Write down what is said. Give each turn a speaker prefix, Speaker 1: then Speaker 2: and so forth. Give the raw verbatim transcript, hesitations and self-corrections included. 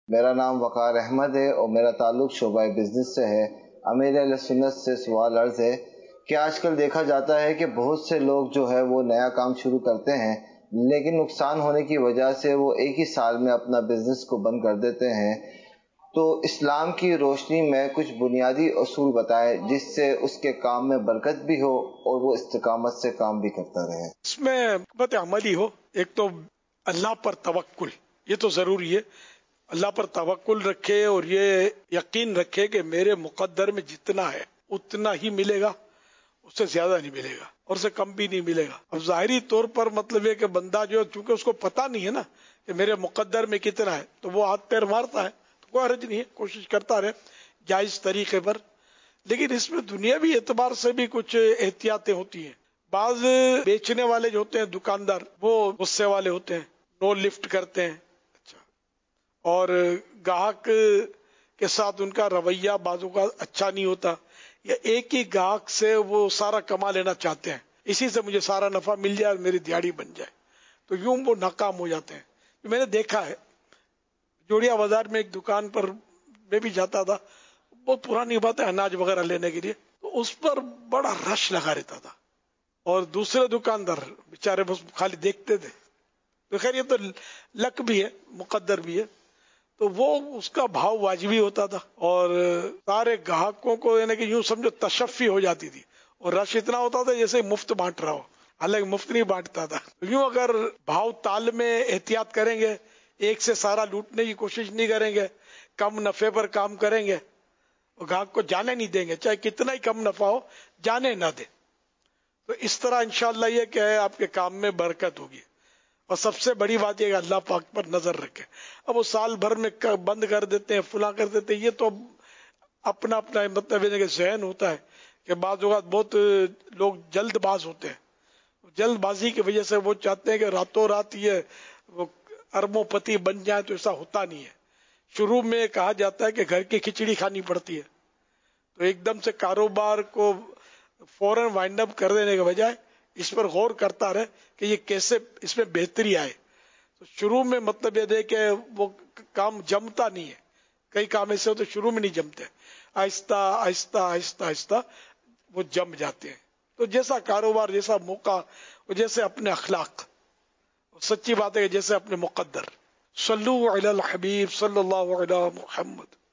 Speaker 1: میرا نام وقار احمد ہے اور میرا تعلق شعبہ بزنس سے ہے۔ امیر اہل سنت سے سوال عرض ہے کہ آج کل دیکھا جاتا ہے کہ بہت سے لوگ جو ہے وہ نیا کام شروع کرتے ہیں، لیکن نقصان ہونے کی وجہ سے وہ ایک ہی سال میں اپنا بزنس کو بند کر دیتے ہیں۔ تو اسلام کی روشنی میں کچھ بنیادی اصول بتائے جس سے اس کے کام میں برکت بھی ہو اور وہ استقامت سے کام بھی کرتا رہے۔
Speaker 2: اس میں حکمت عملی ہو، ایک تو اللہ پر توکل، یہ تو ضروری ہے۔ اللہ پر توکل رکھے اور یہ یقین رکھے کہ میرے مقدر میں جتنا ہے اتنا ہی ملے گا، اس سے زیادہ نہیں ملے گا اور سے کم بھی نہیں ملے گا۔ اب ظاہری طور پر مطلب یہ کہ بندہ جو چونکہ اس کو پتہ نہیں ہے نا کہ میرے مقدر میں کتنا ہے، تو وہ ہاتھ پیر مارتا ہے، تو کوئی حرج نہیں ہے، کوشش کرتا رہے جائز طریقے پر۔ لیکن اس میں دنیاوی اعتبار سے بھی کچھ احتیاطیں ہوتی ہیں۔ بعض بیچنے والے جو ہوتے ہیں دکاندار، وہ غصے والے ہوتے ہیں، نو لفٹ کرتے ہیں، اچھا، اور گاہک کے ساتھ ان کا رویہ بعضوں کا اچھا نہیں ہوتا، یا ایک ہی گاہک سے وہ سارا کما لینا چاہتے ہیں، اسی سے مجھے سارا نفع مل جائے اور میری دیہڑی بن جائے، تو یوں وہ ناکام ہو جاتے ہیں۔ میں نے دیکھا ہے جوڑیا بازار میں ایک دکان پر میں بھی جاتا تھا، بہت پرانی بات ہے، اناج وغیرہ لینے کے لیے، تو اس پر بڑا رش لگا رہتا تھا، اور دوسرے دکاندار بیچارے بس خالی دیکھتے تھے۔ تو خیر یہ تو لک بھی ہے، مقدر بھی ہے، تو وہ اس کا بھاؤ واجبی ہوتا تھا، اور سارے گاہکوں کو یعنی کہ یوں سمجھو تشفی ہو جاتی تھی، اور رش اتنا ہوتا تھا جیسے مفت بانٹ رہا ہو، حالانکہ مفت نہیں بانٹتا تھا۔ یوں اگر بھاؤ تال میں احتیاط کریں گے، ایک سے سارا لوٹنے کی کوشش نہیں کریں گے، کم نفع پر کام کریں گے، اور گاہک کو جانے نہیں دیں گے، چاہے کتنا ہی کم نفع ہو جانے نہ دیں، تو اس طرح انشاءاللہ یہ کہ آپ کے کام میں برکت ہوگی۔ اور سب سے بڑی بات یہ کہ اللہ پاک پر نظر رکھے۔ اب وہ سال بھر میں بند کر دیتے ہیں، فلاں کر دیتے ہیں، یہ تو اپنا اپنا مطلب ہے کہ ذہن ہوتا ہے کہ بعض اوقات بہت لوگ جلد باز ہوتے ہیں، جلد بازی کی وجہ سے وہ چاہتے ہیں کہ راتوں رات یہ وہ اربوں پتی بن جائے، تو ایسا ہوتا نہیں ہے۔ شروع میں کہا جاتا ہے کہ گھر کی کھچڑی کھانی پڑتی ہے، تو ایک دم سے کاروبار کو فوراً وائنڈ اپ کر دینے کے بجائے اس پر غور کرتا رہے کہ یہ کیسے اس میں بہتری آئے۔ تو شروع میں مطلب یہ ہے کہ وہ کام جمتا نہیں ہے، کئی کام ایسے ہوتے شروع میں نہیں جمتے، آہستہ آہستہ آہستہ آہستہ وہ جم جاتے ہیں۔ تو جیسا کاروبار، جیسا موقع، جیسے اپنے اخلاق، سچی بات ہے کہ جیسے اپنے مقدر۔ صلو علی الحبیب صلی اللہ علیہ محمد۔